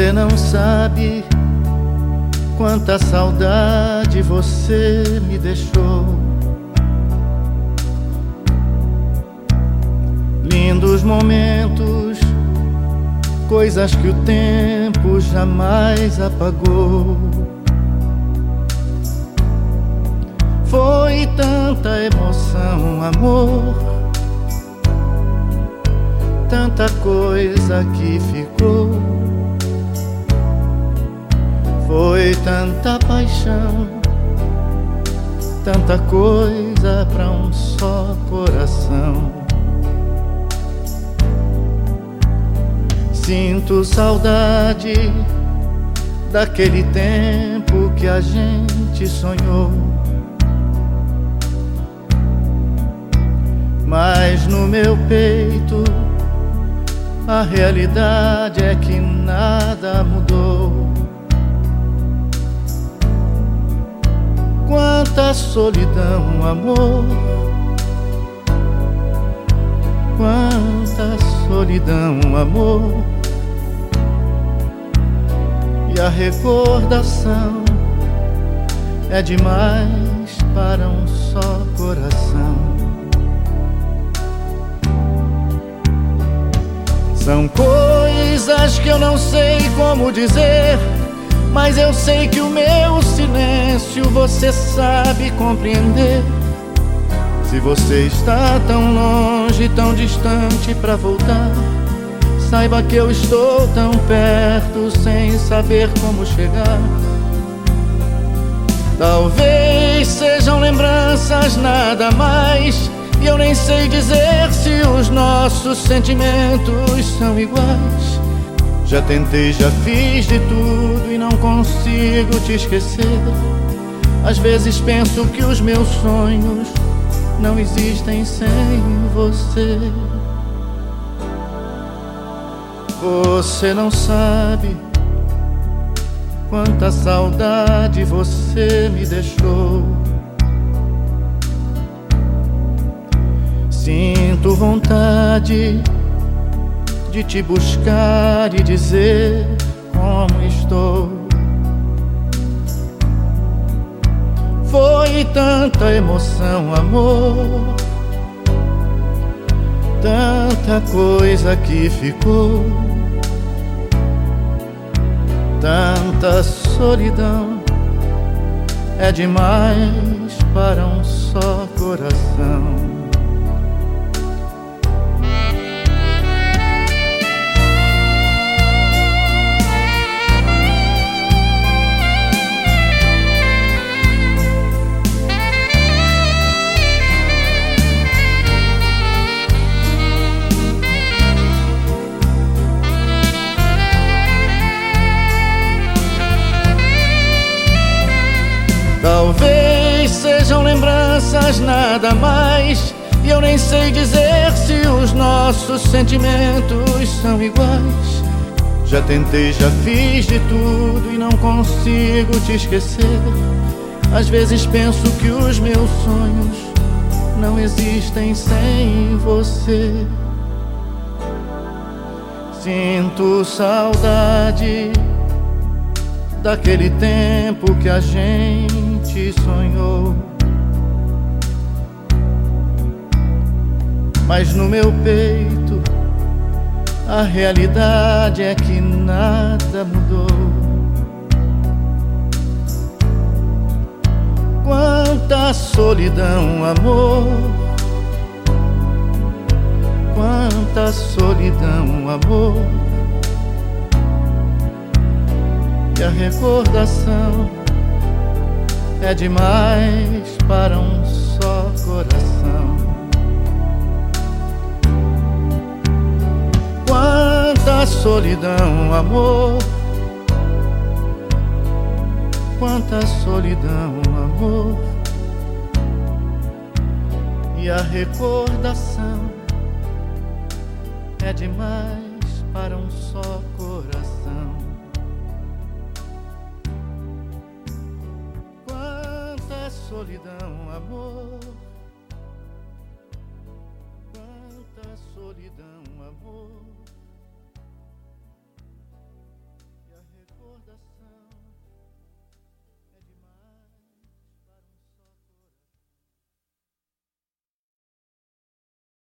Você não sabe quanta saudade você me deixou. Lindos momentos, coisas que o tempo jamais apagou. Foi tanta emoção, amor, tanta coisa que ficou. Foi tanta paixão, tanta coisa pra um só coração. Sinto saudade daquele tempo que a gente sonhou. Mas no meu peito a realidade é que nada mudou. Quanta solidão, amor, quanta solidão, amor. E a recordação é demais para um só coração. São coisas que eu não sei como dizer, mas eu sei que o meu silêncio você sabe compreender. Se você está tão longe, tão distante pra voltar, saiba que eu estou tão perto sem saber como chegar. Talvez sejam lembranças, nada mais, e eu nem sei dizer se os nossos sentimentos são iguais. Já tentei, já fiz de tudo e não consigo te esquecer. Às vezes penso que os meus sonhos não existem sem você. Você não sabe quanta saudade você me deixou. Sinto vontade de te buscar e dizer como estou. Foi tanta emoção, amor, tanta coisa que ficou. Tanta solidão é demais para um só coração. Talvez sejam lembranças, nada mais, e eu nem sei dizer se os nossos sentimentos são iguais. Já tentei, já fiz de tudo e não consigo te esquecer. Às vezes penso que os meus sonhos não existem sem você. Sinto saudade daquele tempo que a gente sonhou. Mas no meu peito a realidade é que nada mudou. Quanta solidão, amor, quanta solidão, amor. E a recordação é demais para um só coração. Quanta solidão, amor, quanta solidão, amor. E a recordação é demais para um só coração. Solidão, amor, quanta solidão, amor.